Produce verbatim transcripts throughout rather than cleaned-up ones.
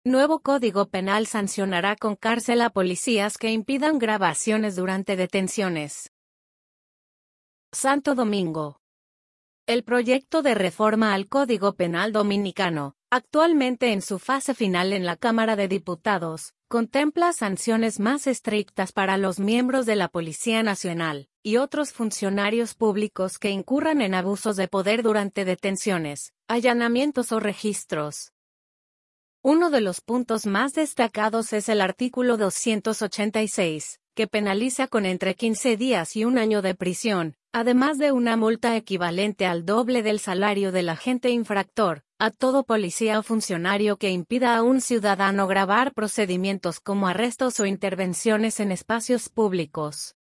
Nuevo Código Penal sancionará con cárcel a policías que impidan grabaciones durante detenciones. Santo Domingo. El proyecto de reforma al Código Penal dominicano, actualmente en su fase final en la Cámara de Diputados, contempla sanciones más estrictas para los miembros de la Policía Nacional y otros funcionarios públicos que incurran en abusos de poder durante detenciones, allanamientos o registros. Uno de los puntos más destacados es el artículo doscientos ochenta y seis, que penaliza con entre quince días y un año de prisión, además de una multa equivalente al doble del salario del agente infractor, a todo policía o funcionario que impida a un ciudadano grabar procedimientos como arrestos o intervenciones en espacios públicos.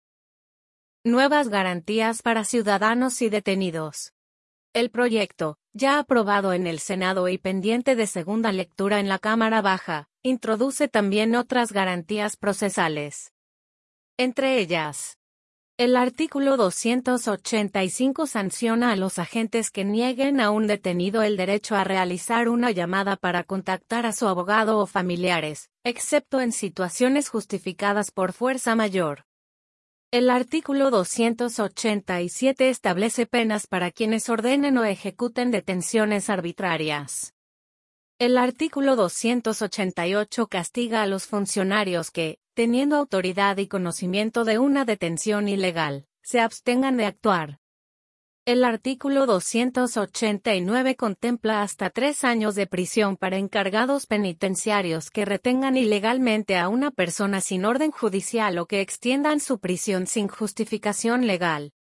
Nuevas garantías para ciudadanos y detenidos. El proyecto, ya aprobado en el Senado y pendiente de segunda lectura en la Cámara Baja, introduce también otras garantías procesales. Entre ellas, el artículo doscientos ochenta y cinco sanciona a los agentes que nieguen a un detenido el derecho a realizar una llamada para contactar a su abogado o familiares, excepto en situaciones justificadas por fuerza mayor. El artículo doscientos ochenta y siete establece penas para quienes ordenen o ejecuten detenciones arbitrarias. El artículo doscientos ochenta y ocho castiga a los funcionarios que, teniendo autoridad y conocimiento de una detención ilegal, se abstengan de actuar. El artículo doscientos ochenta y nueve contempla hasta tres años de prisión para encargados penitenciarios que retengan ilegalmente a una persona sin orden judicial o que extiendan su prisión sin justificación legal.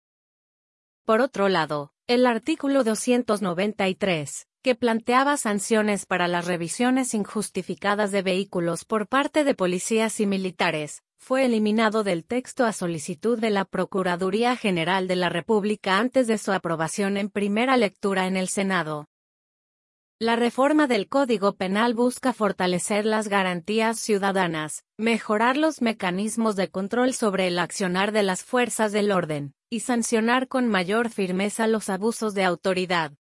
Por otro lado, el artículo doscientos noventa y tres, que planteaba sanciones para las revisiones injustificadas de vehículos por parte de policías y militares, fue eliminado del texto a solicitud de la Procuraduría General de la República antes de su aprobación en primera lectura en el Senado. La reforma del Código Penal busca fortalecer las garantías ciudadanas, mejorar los mecanismos de control sobre el accionar de las fuerzas del orden, y sancionar con mayor firmeza los abusos de autoridad.